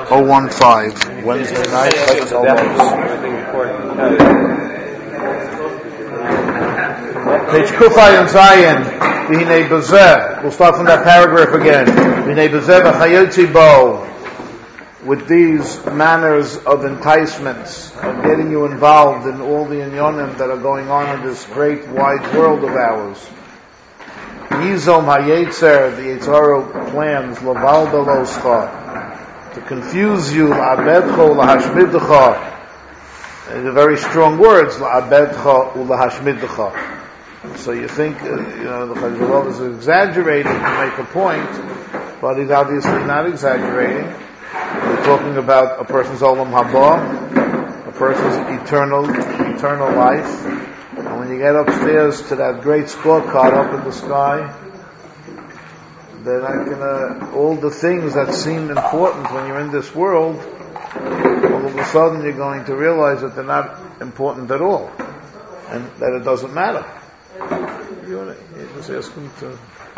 015, Wednesday night, let's Page Kufay and Zion, V'hinei Bezeh. We'll start from that paragraph again. V'hinei Bezeh v'chayotzi bo. With these manners of enticements, of getting you involved in all the inyonim that are going on in this great wide world of ours. Yizom hayetzer, the Yetzirah plans, lavalda loscha, to confuse you, la'abedcha ulahashmidcha. They're very strong words, la'abedcha ulahashmidcha. So you think, the Chazal is exaggerating to make a point, but he's obviously not exaggerating. We're talking about a person's olam haba, a person's eternal life. And when you get upstairs to that great scorecard up in the sky, they're not gonna, all the things that seem important when you're in this world, all of a sudden you're going to realize that they're not important at all, and that it doesn't matter. You just ask them to,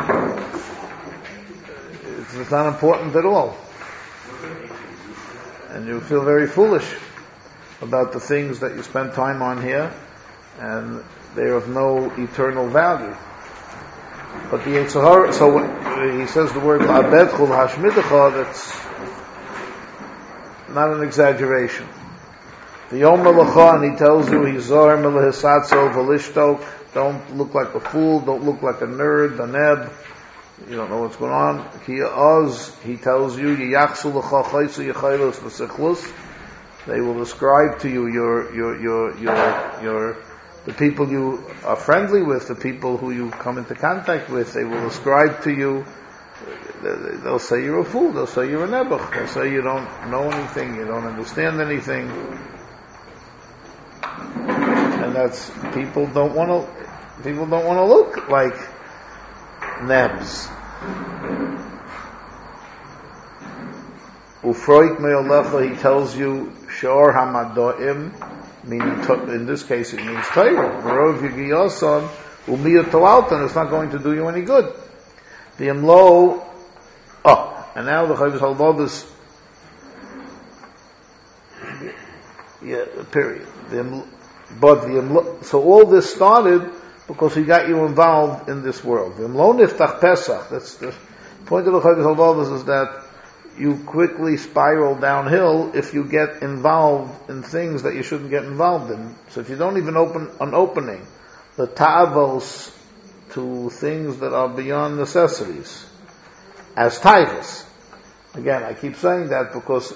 it's not important at all. And you feel very foolish about the things that you spend time on here, and they're of no eternal value. But the Yetzirah, so when he says the word la'abedcha hashmidecha, that's not an exaggeration. The Yom Melacha, and he tells you, he's zohar melehisatzo v'lishtok, don't look like a fool, don't look like a nerd, a neb, you don't know what's going on. Ki oz, he tells you, yiyachsu l'cha chaysu yichaylos v'sechlus, they will describe to you your the people you are friendly with, the people who you come into contact with, they will ascribe to you, they'll say you're a fool, they'll say you're a nebuch, they'll say you don't know anything, you don't understand anything. And that's, people don't want to look like nebs. Ufroik me'olecha, he tells you, shor hamadoim, meaning, in this case it means Torah. V'rov yigiyoson, u'miyat to'alton, it's not going to do you any good. The imlo, and now the Chavis Halvavis, period. So all this started because he got you involved in this world. The imlo niftach pesach, that's the point of the Chavis Halvavis, is that you quickly spiral downhill if you get involved in things that you shouldn't get involved in. So if you don't even open an opening, the ta'avos to things that are beyond necessities, as taivos. Again, I keep saying that because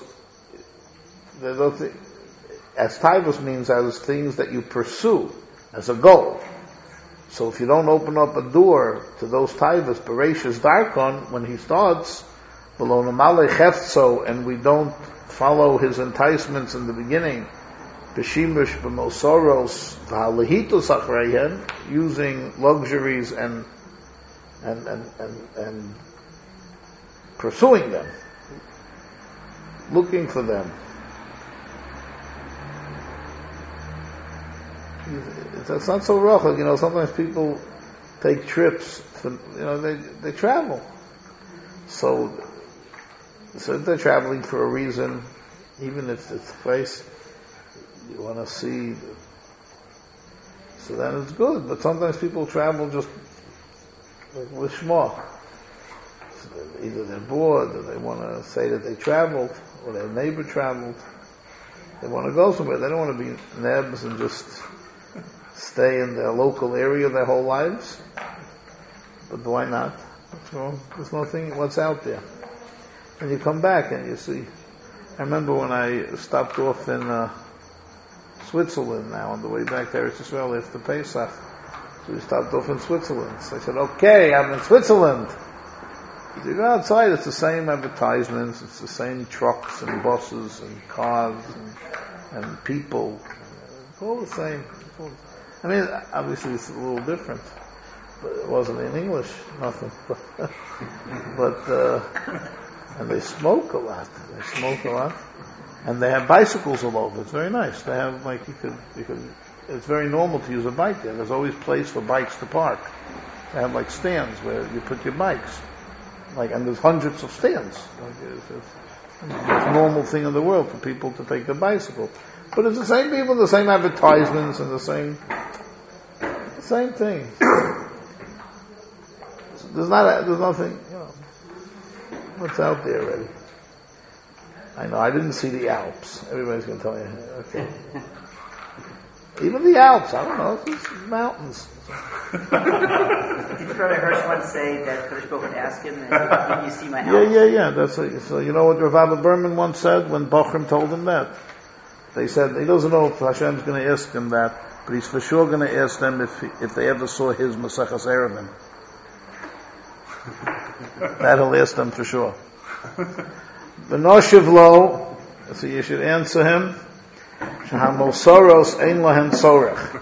as taivos means as things that you pursue as a goal. So if you don't open up a door to those taivos, Bereshis Darkon, when he starts, and we don't follow his enticements in the beginning, using luxuries and pursuing them, looking for them. It's not so rough. Sometimes people take trips, they travel. So if they're traveling for a reason, even if it's a place you want to see, so then it's good. But sometimes people travel just like lishma. So either they're bored, or they want to say that they traveled, or their neighbor traveled. They want to go somewhere. They don't want to be nebs and just stay in their local area their whole lives. But why not? What's wrong? There's nothing. What's out there? And you come back and you see. I remember when I stopped off in Switzerland now on the way back to Eretz Yisrael after Pesach. So we stopped off in Switzerland. So I said, okay, I'm in Switzerland. You go outside, it's the same advertisements, it's the same trucks and buses and cars and people. It's all the same. I mean, obviously it's a little different. But it wasn't in English, nothing. But and they smoke a lot. And they have bicycles all over. It's very nice. They have, you could, it's very normal to use a bike there. There's always place for bikes to park. They have stands where you put your bikes. And there's hundreds of stands. It's a normal thing in the world for people to take the bicycle. But it's the same people, the same advertisements, and the same thing. There's nothing, what's out there already. I know, I didn't see the Alps. Everybody's going to tell you, okay. Even the Alps, I don't know, it's just mountains. Did Rabbi Hirsch once say that Hirsch would ask him, "Did you see my Alps?" Yeah. So you know what Rav Abba Berman once said when Bochum told him that? They said he doesn't know if Hashem's going to ask him that, but he's for sure going to ask them if they ever saw his Maseches Erevim. That'll ask them for sure. V'noshiv lo, so you should answer him. Shahamosaros ein lahen tzorech.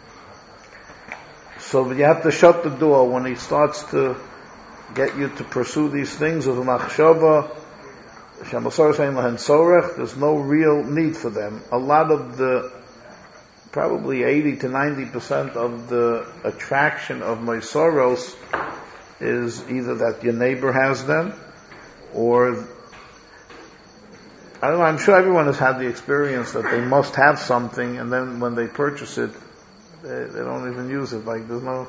So you have to shut the door when he starts to get you to pursue these things of machshava. Shahamosaros ein lahen tzorech. There's no real need for them. A lot of probably 80 to 90% of the attraction of mosaros is either that your neighbor has them, or I don't know, I'm sure everyone has had the experience that they must have something, and then when they purchase it, they don't even use it. Like the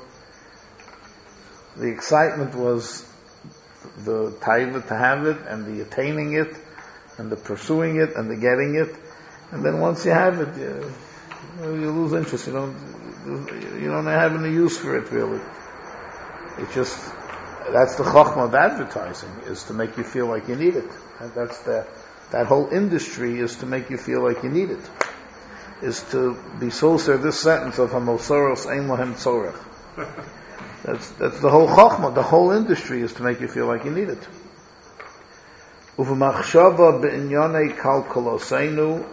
excitement was the taiva to have it, and the attaining it, and the pursuing it, and the getting it, and then once you have it, you lose interest. You don't have any use for it really. That's the chokhmah of advertising, is to make you feel like you need it. That whole industry is to make you feel like you need it. Is to be soser this sentence of hamosaros ein lahem tzorech. That's the whole chokhmah. The whole industry is to make you feel like you need it. Uv'machshava b'inyonei kalkoloseinu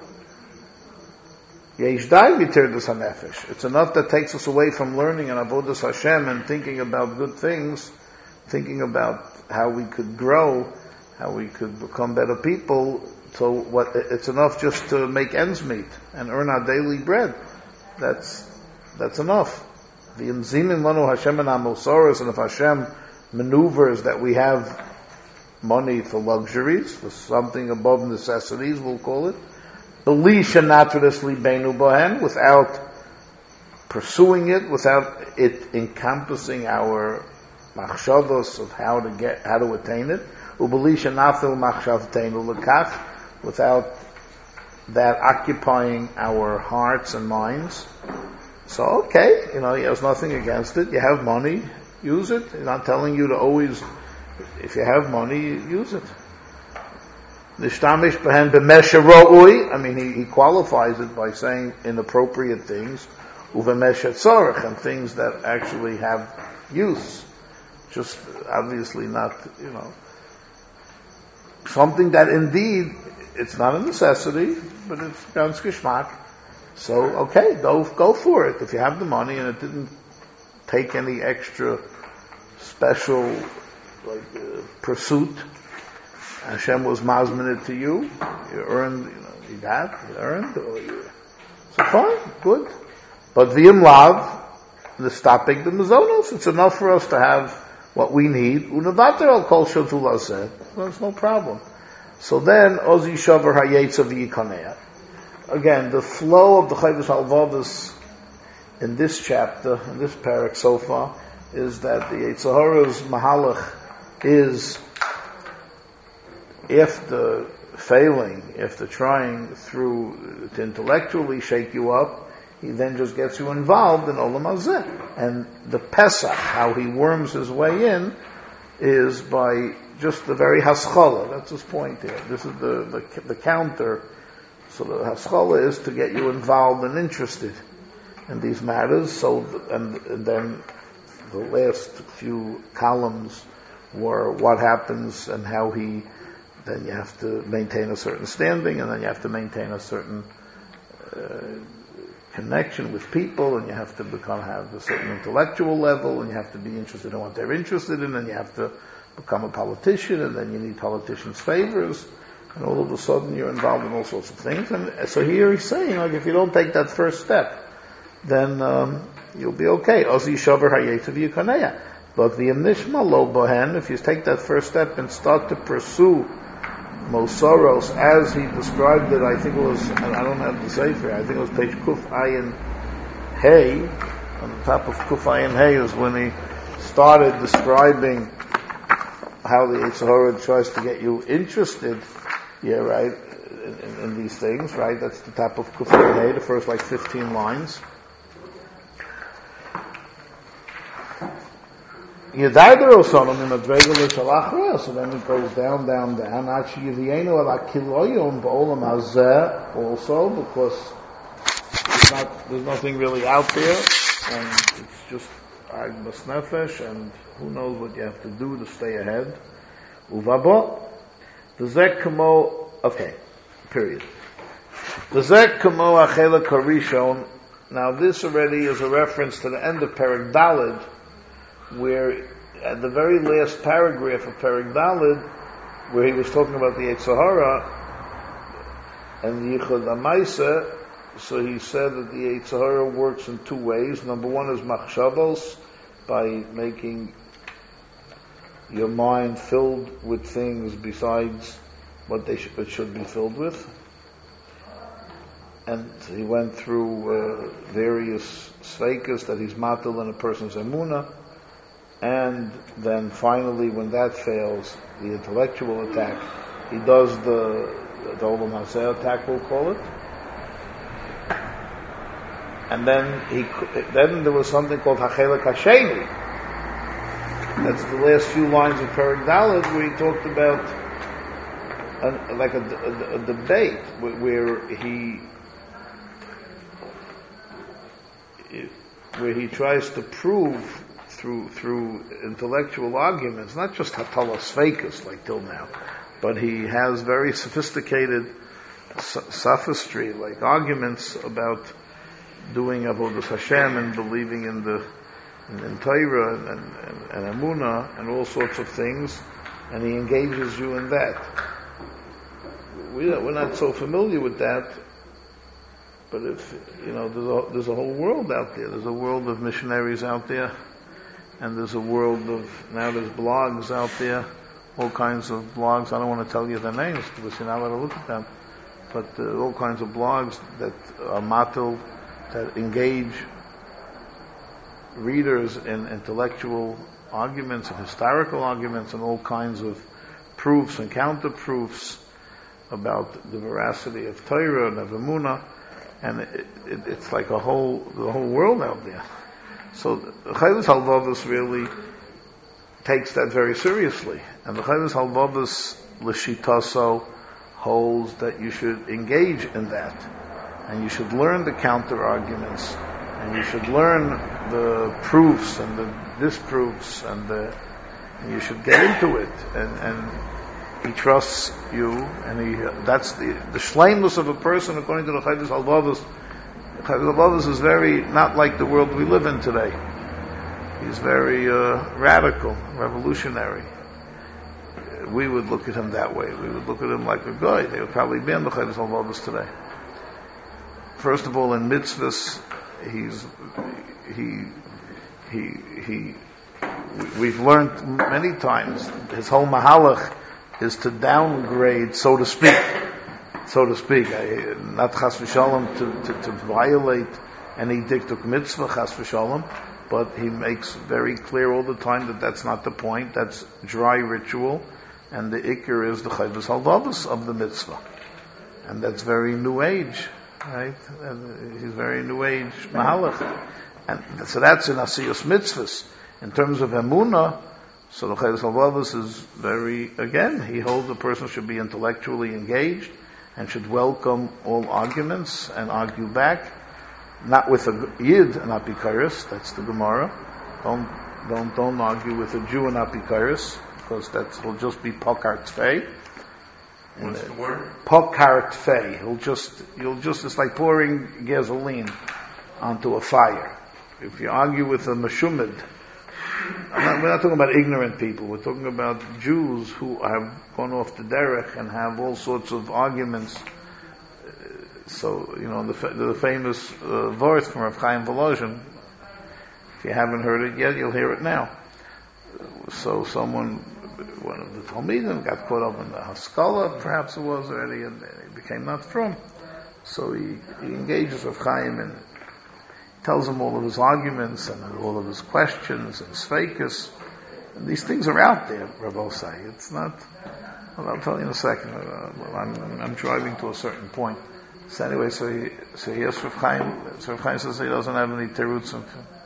yesh dai b'tirdas hanefesh. It's enough that takes us away from learning and avodas Hashem and thinking about good things, thinking about how we could grow, how we could become better people. So it's enough just to make ends meet and earn our daily bread. That's enough. The imzimin lanu Hashem and amosaros, and if Hashem maneuvers that we have money for luxuries, for something above necessities, we'll call it, belisha naturally beinu bohen, without pursuing it, without it encompassing our machshavos of how to attain it, ubelisha nafil machshavteinu lekach, without that occupying our hearts and minds. So okay, he has nothing against it. You have money, use it. He's not telling you to always, if you have money, use it. Nishtamish behen b'mesha ro'ui, he qualifies it by saying inappropriate things, uv'mesha tzorech, and things that actually have use. Just obviously not, something that indeed, it's not a necessity, but it's ganz geschmack. So, okay, go for it. If you have the money and it didn't take any extra special, pursuit, Hashem was mazmin it to you, you earned, so fine, good. But v'im lav, the stopping the mazonos, it's enough for us to have what we need. Unavater al kol shavula said, there's no problem. So then, ozi shavar hayetza v'yikanea. Again, the flow of the Chayvus Halvavis in this chapter, in this parak so far, is that the Yetzer Hara's mahalach is, after trying to intellectually shake you up, he then just gets you involved in Olam Hazeh. And the Pesach, how he worms his way in, is by just the very haskalah. That's his point here. This is the counter. So the haskalah is to get you involved and interested in these matters. So, and then the last few columns were what happens and how then you have to maintain a certain standing, and then you have to maintain a certain connection with people, and you have to have a certain intellectual level, and you have to be interested in what they're interested in, and you have to become a politician, and then you need politicians' favors, and all of a sudden you're involved in all sorts of things. And so here he's saying, if you don't take that first step, then you'll be okay. Ozi shavar hayetzav yikaneya. But the nishma lo bohen, if you take that first step and start to pursue Mosoros, as he described it, I think it was, I don't have the Sefer, I think it was page Kuf Ayin Hey, on the top of Kuf Ayin Hey is when he started describing how the Yetzer Hara tries to get you interested, right, in these things, right? That's the top of Kuf Ayin Hey, the first 15 lines. So then it goes down. Also, because there's nothing really out there, and it's just Agmas Nefesh, and who knows what you have to do to stay ahead. Okay, period. Now this already is a reference to the end of Perek Daled, where at the very last paragraph of Perek Daled, where he was talking about the Yetzer Hara and the Yichud HaMaaseh, so he said that the Yetzer Hara works in two ways. Number one is machshavos, by making your mind filled with things besides what it should be filled with. And he went through various sveikas that he's matal in a person's emunah. And then finally, when that fails, the intellectual attack, he does the Olam Hazeh attack, we'll call it. And then there was something called Hachelek Hasheni. That's the last few lines of Perek Daled, where he talked about a debate where he tries to prove through intellectual arguments, not just Hatalas Feikus like till now, but he has very sophisticated sophistry, like arguments about doing Avodas Hashem and believing in Torah and Emunah and all sorts of things, and he engages you in that. We're not so familiar with that, but if there's a whole world out there. There's a world of missionaries out there. And there's a world now there's blogs out there, all kinds of blogs. I don't want to tell you their names because you're not allowed to look at them. But all kinds of blogs that are matil, that engage readers in intellectual arguments and historical arguments and all kinds of proofs and counter-proofs about the veracity of Torah and of Emunah. And it's like the whole world out there. So the Chayvus Halvavus really takes that very seriously. And the Chayvus Halvavus L'shitaso holds that you should engage in that. And you should learn the counter-arguments. And you should learn the proofs and the disproofs and you should get into it. And he trusts you, and that's the shleimus of a person according to the Chayvus Halvavus. Chayvus Halvavus is very not like the world we live in today. He's very radical, revolutionary. We would look at him that way. We would look at him like a guy. They would probably be in the Chayvus Halvavus today. First of all, in mitzvahs, we've learned many times his whole mahalach is to downgrade, so to speak, not chas v'shalom to violate any diktuk mitzvah chas v'shalom, but he makes very clear all the time that that's not the point. That's dry ritual, and the ikar is the chayvus halvavus of the mitzvah, and that's very new age, right? And he's very new age mahalach, and so that's in asiyos mitzvahs. In terms of emunah, so the chayvus halvavus is very, again, he holds a person should be intellectually engaged and should welcome all arguments and argue back, not with a Yid and Apikaris, that's the Gemara. Don't argue with a Jew and Apikaris, because will just be Pokart Fei. What's the word? Pokart Fei. It's like pouring gasoline onto a fire. If you argue with a Meshumid, we're not talking about ignorant people. We're talking about Jews who have gone off the derech and have all sorts of arguments. So, the famous verse from Rav Chaim Volozhin. If you haven't heard it yet, you'll hear it now. So someone one of the Talmidim got caught up in the Haskalah, perhaps it was already, and he became not from. So he engages with Chaim and tells him all of his arguments and all of his questions and Sveikus. And these things are out there, Rabbi Osai. It's not, well, I'll tell you in a second. I'm driving to a certain point. So anyway, so he asks Rav Chaim. So Rav Chaim says he doesn't have any terutzim.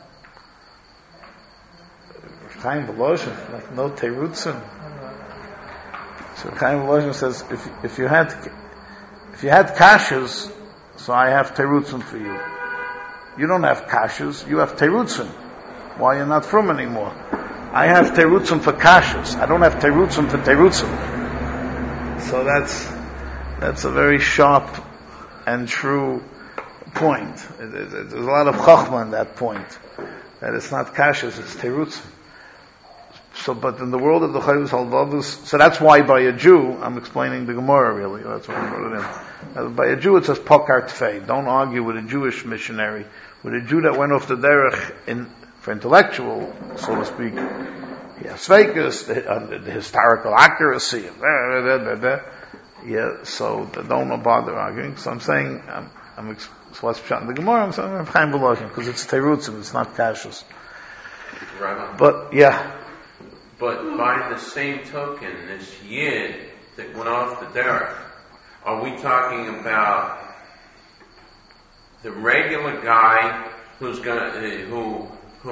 Rav Chaim Volozhin, like no terutzim. So Rav Chaim Volozhin says, if you had kashas, so I have terutzim for you. You don't have kashas, you have terutzim. Why you're not from anymore? I have terutzim for kashas. I don't have terutzim for terutzim. So that's a very sharp and true point. There's a lot of chachma in that point. That it's not kashas, it's terutzim. So, but in the world of the Chayvus Halvavus, so that's why by a Jew, I'm explaining the Gemara really, that's why I wrote it in. By a Jew it says Pokar Tfei. Don't argue with a Jewish missionary. With a Jew that went off the derech for intellectual, so to speak. He has Sveikus, the historical accuracy. Yeah, so don't bother arguing. So I'm saying, so what's pshat in the Gemara? I'm saying I'm Chaim Volozhin, because it's terutzim, it's not kashas. Right. But, yeah. But by the same token, this yid that went off the derech, are we talking about the regular guy who's who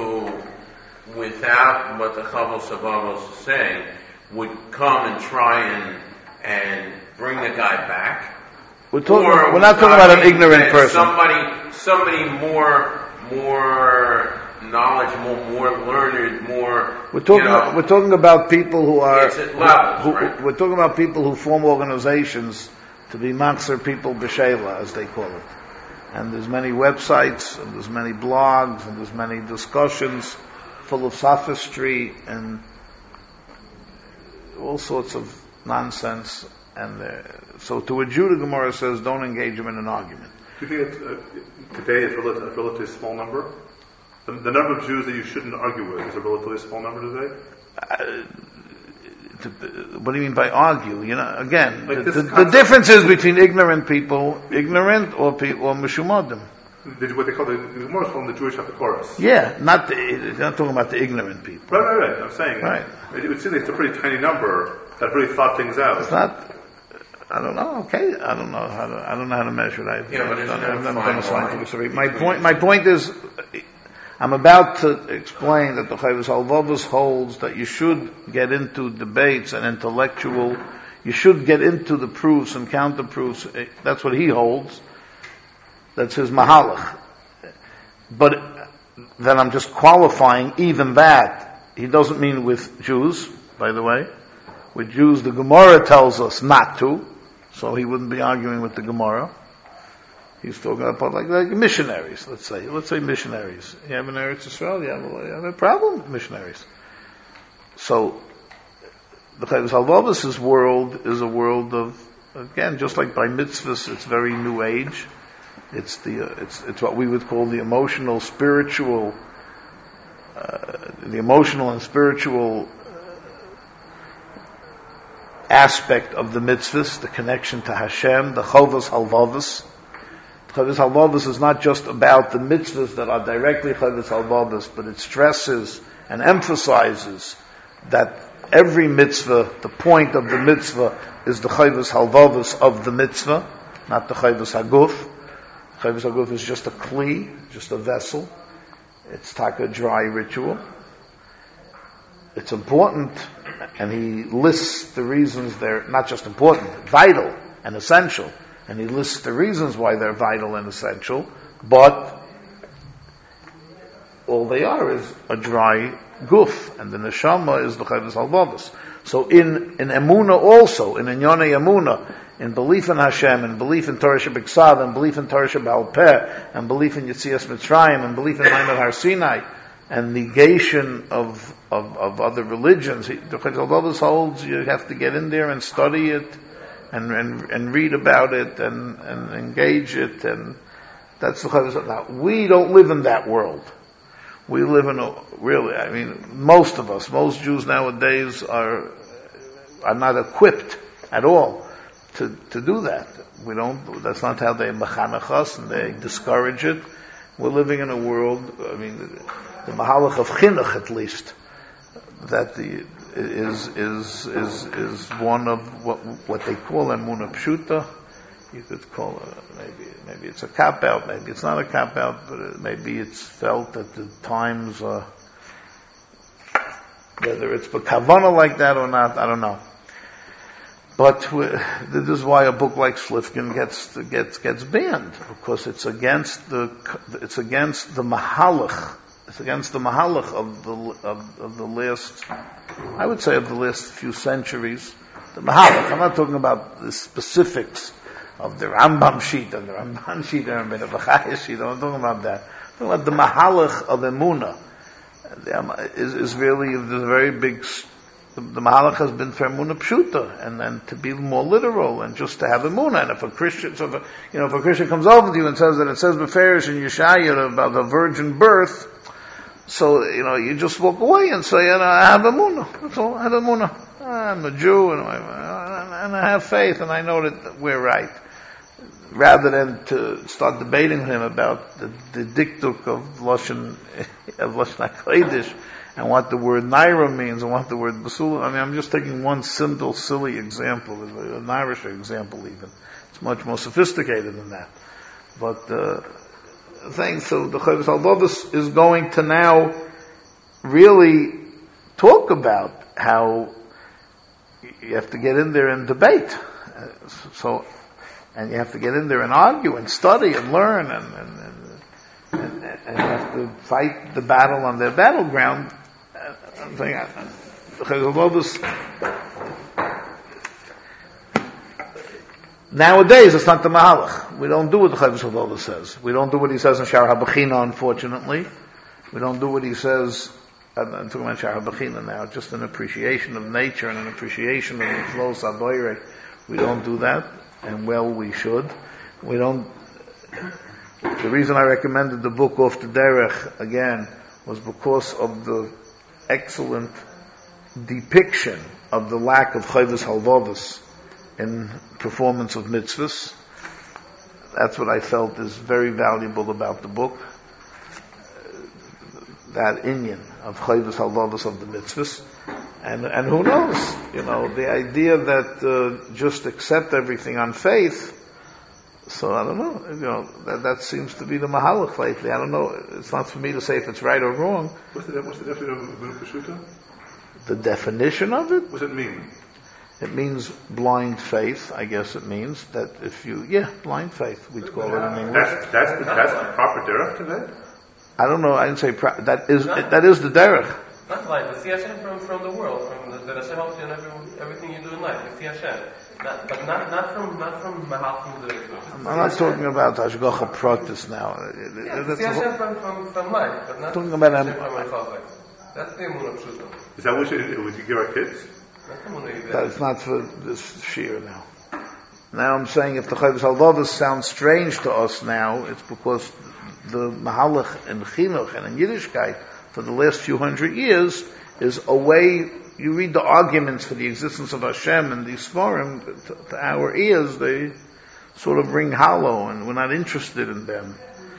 without what the Chavos Savavos is saying would come and try and bring the guy back? We're not talking about an ignorant person. Somebody more knowledgeable, more learned, more. We're talking about people who are. It's at levels, right? We're talking about people who form organizations to be Machzer people b'Sheila, as they call it. And there's many websites, and there's many blogs, and there's many discussions full of sophistry and all sorts of nonsense. And so to a Jew, the Gemara says, don't engage him in an argument. Do you think today is a relatively small number? The number of Jews that you shouldn't argue with is a relatively small number today? What do you mean by argue? Again, like the difference is between ignorant people, or Meshumadim. What they call the Gemara is called the Jewish Apikoros. Yeah, they're not talking about the ignorant people. Right. I'm saying, right. It would seem like it's a pretty tiny number that really thought things out. It's not. I don't know. Okay, I don't know how to measure that. I've never done a scientific survey. My point is, I'm about to explain that the Chavos Halvavos holds that you should get into debates and intellectual. You should get into the proofs and counter proofs. That's what he holds. That's his mahalach. But then I'm just qualifying even that. He doesn't mean with Jews, by the way. With Jews, the Gemara tells us not to, so he wouldn't be arguing with the Gemara. He's talking about like missionaries, let's say missionaries. You have an Eretz Yisrael, you have a problem with missionaries. So, the Chavos Halvavos' world is a world of, again, just like by mitzvahs, it's very new age. It's what we would call the emotional and spiritual aspect of the mitzvahs, the connection to Hashem, the Chavos Halvavos. Chavos Halvavos is not just about the mitzvahs that are directly Chavos Halvavos, but it stresses and emphasizes that every mitzvah, the point of the mitzvah is the Chavos Halvavos of the mitzvah, not the Chavos Haguf. Chavos Haguf is just a kli, just a vessel. It's taka dry ritual. It's important, and he lists the reasons they're not just important, vital and essential. And he lists the reasons why they're vital and essential, but all they are is a dry guf, and the neshama is the Chavos Halvavos. So in Emunah also, in Inyonei Emunah, in belief in Hashem, and belief in Torah Shebiksav, and belief in Torah Sheba'al Peh, and belief in Yetzias Mitzrayim, and belief in Ma'amad Har Sinai, and negation of other religions, the Chavos Halvavos holds you have to get in there and study it, and read about it, and engage it, and that's the Chavos. Now, we don't live in that world. We live in most Jews nowadays are not equipped at all to do that. We don't. That's not how they mechanech us, and they discourage it. We're living in a world. I mean, the mahalach of chinuch, at least, that is one of what they call emunah pshuta. You could call it, maybe it's a cop out, maybe it's not a cop out, but maybe it's felt at the times, whether it's b'kavana like that or not, I don't know. But this is why a book like Slifkin gets banned, because it's against the mahalach. It's against the mahalach of the last, I would say, of the last few centuries. The mahalach. I'm not talking about the specifics of the Rambam sheet and the Ramban sheet and the Bechaya sheet. I'm not talking about that. I'm talking about the mahalach of emunah. Is really, there's a very big. The mahalach has been for emunah pshuta, and then to be more literal, and just to have emunah. And if a Christian, if a Christian comes over to you and says that it says beferish in Yeshaya about the virgin birth, so you just walk away and say, I have emunah. That's all. I have emunah. I'm a Jew, and I have faith, and I know that we're right. Rather than to start debating him about the diktuk of Lashon HaKodesh, and what the word naira means, and what the word basula. I mean, I'm just taking one simple, silly example, an Irish example even. It's much more sophisticated than that. But so the Chovos HaLevavos is going to now really talk about how you have to get in there and debate. And you have to get in there and argue and study and learn and you have to fight the battle on their battleground. I'm saying, nowadays it's not the mahalach. We don't do what the Chovos HaLevavos says. We don't do what he says in Shar HaBechina, unfortunately. We don't do what he says. I'm talking about Shar HaBechina now, just an appreciation of nature and an appreciation of the flow saboire. We don't do that, and well, we should. We don't. The reason I recommended the book Off the Derech again was because of the excellent depiction of the lack of Chovos HaLevavos in performance of mitzvahs. That's what I felt is very valuable about the book. That inyan of Chovos HaLevavos of the mitzvahs. And who knows? The idea that just accept everything on faith. So I don't know. That seems to be the mahalach lately. I don't know. It's not for me to say if it's right or wrong. What's the definition of emunah pshuta? The definition of it? What does it mean? It means blind faith. I guess it means that if blind faith. We'd call it in English. That's the proper derech today. I don't know. I didn't say that is the derech. Not blind, but see Hashem from the world, from that Hashem helps you in everything you do in life. You see Hashem, not from Mahalchim directly. I'm not talking about Hashgacha Pratis now. See Hashem from life, but not talking about Hashem from myself. That's the emunah pshuta. Is that what you give our kids? That's not for this shir now. Now I'm saying if the Chovos HaLevavos sounds strange to us now, it's because the mahalach in chinuch and in Yiddishkeit for the last few hundred years is a way, you read the arguments for the existence of Hashem and these Sforim, to our ears, they sort of ring hollow and we're not interested in them.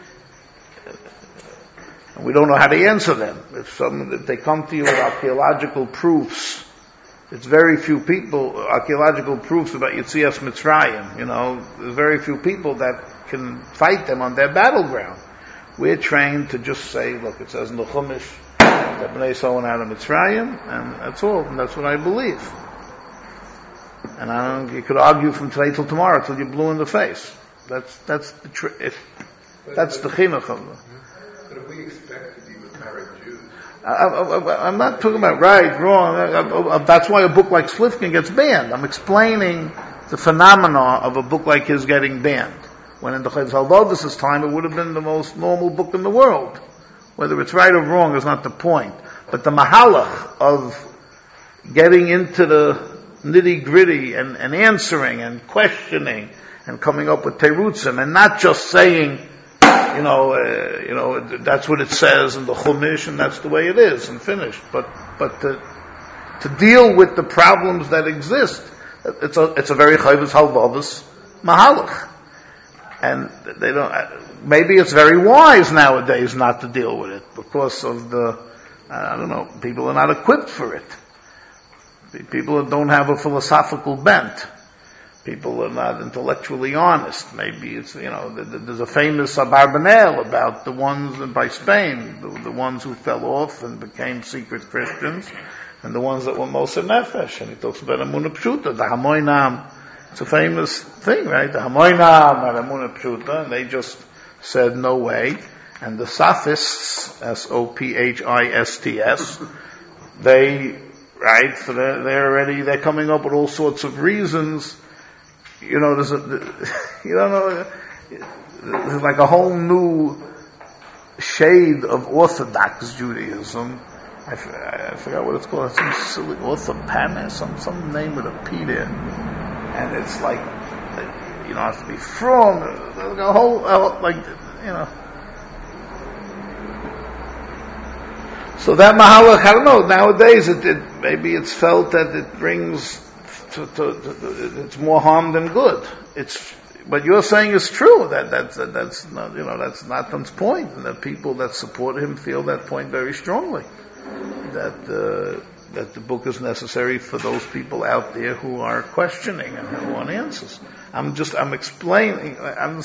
And we don't know how to answer them. If they come to you with archaeological proofs, it's very few people, archaeological proofs about Yetzias Mitzrayim, there's very few people that can fight them on their battleground. We're trained to just say, look, it says in the Chumash that Bnei Yisrael went out of Mitzrayim, and that's all, and that's what I believe. And you could argue from today till tomorrow till you're blue in the face. That's the chinuch of them. But if we expect to be with married Jews, I'm not talking about right, wrong. That's why a book like Slifkin gets banned. I'm explaining the phenomena of a book like his getting banned. When in the Chovos HaLevavos' time, it would have been the most normal book in the world. Whether it's right or wrong is not the point. But the mahalach of getting into the nitty-gritty and answering and questioning and coming up with terutzim and not just saying, that's what it says in the Chumash and that's the way it is and finished. But to deal with the problems that exist. It's a very chayvus halvavus mahalach. And they don't, maybe it's very wise nowadays not to deal with it because of people are not equipped for it. People don't have a philosophical bent. People are not intellectually honest. Maybe it's, there's a famous Abarbanel about the ones by Spain, the ones who fell off and became secret Christians, and the ones that were Moser Nefesh. And he talks about Amunah Pshuta, the Hamoinam. It's a famous thing, right? The Hamoinam and Amunah Pshuta, and they just said no way. And the Sophists, Sophists, so they're coming up with all sorts of reasons. There's like a whole new shade of Orthodox Judaism. I forgot what it's called. Some silly Orthopanis, some name with a P there. And it's like, you don't have to be from, a whole, So that mahalach, I don't know, nowadays maybe it's felt that it brings it's more harm than good. What you're saying is true. That's not, that's Natan's point, and the people that support him feel that point very strongly. That the book is necessary for those people out there who are questioning and who want answers. I'm explaining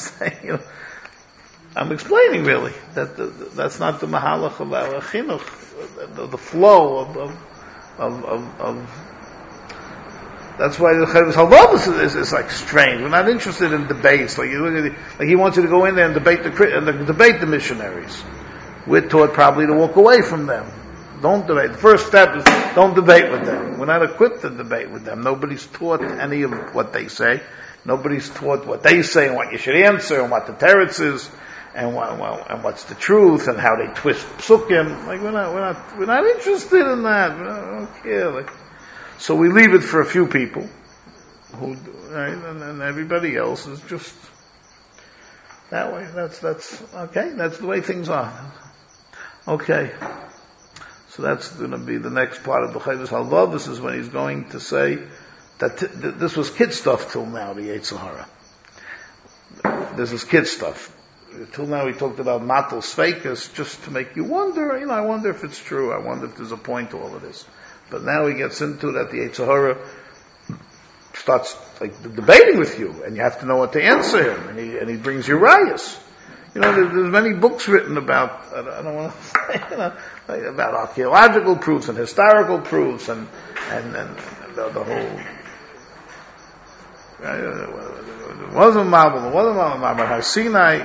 really that that's not the mahalach of our chinuch, the flow of that's why the Chovos HaLevavos is like strange. We're not interested in debates. Like he wants you to go in there and debate the missionaries. We're taught probably to walk away from them. Don't debate. The first step is don't debate with them. We're not equipped to debate with them. Nobody's taught any of what they say. Nobody's taught what they say and what you should answer and what the teretz is and what's the truth and how they twist psukim. Like we're not interested in that. We don't care. So we leave it for a few people who, right, and everybody else is just that way. That's okay. That's the way things are. Okay. So that's going to be the next part of the Chovos HaLevavos. This is when he's going to say that this was kid stuff till now, the Yetzer Hara. This is kid stuff. Till now he talked about matal sveikas just to make you wonder, I wonder if it's true. I wonder if there's a point to all of this. But now he gets into that the Yetzer Hara starts like debating with you, and you have to know what to answer him, and he brings you rayas. There's many books written about, I don't want to say, about archaeological proofs and historical proofs and the whole, right? It wasn't Mabel, Har Sinai,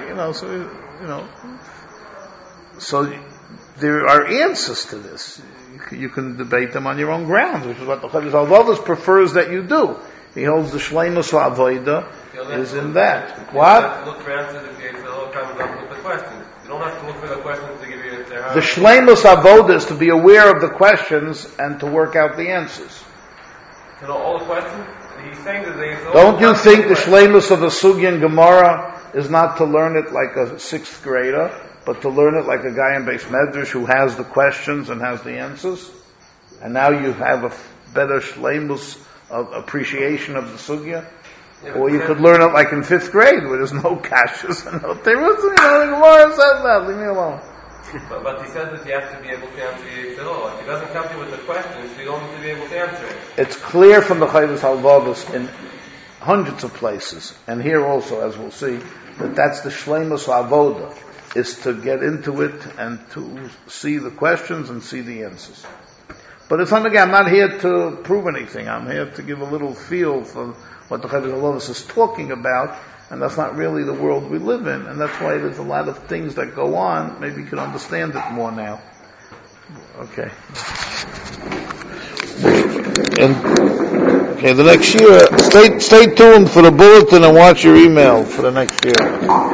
so there are answers to this. You can debate them on your own grounds, which is what the Chovos HaLevavos prefers that you do. He holds the Shleimus HaAvoda is in that. What? Look for answers if you comes up with the questions. You don't have to look for the questions to give you an answer. The Shleimus HaAvoda is to be aware of the questions and to work out the answers. To know all the questions? He's saying that don't you think the Shleimus of the Sugya and Gemara is not to learn it like a 6th grader, but to learn it like a guy in Beis Medrash who has the questions and has the answers? And now you have a better Shleimus of appreciation of the Sugya? Or you could learn it like in 5th grade where there's no kashas and no terutz. The Gemara says that. Leave me alone. But he says that you have to be able to answer Yetzer. If he doesn't come to you with the questions, you don't need to be able to answer it. It's clear from the Chovos HaLevavos in hundreds of places, and here also, as we'll see, that's the Shleimus HaAvoda, is to get into it and to see the questions and see the answers. But it's not, again, I'm not here to prove anything. I'm here to give a little feel for what the Chovos HaLevavos is talking about, and that's not really the world we live in, and that's why there's a lot of things that go on. Maybe you can understand it more now. Okay. The next year, stay tuned for the bulletin and watch your email for the next year.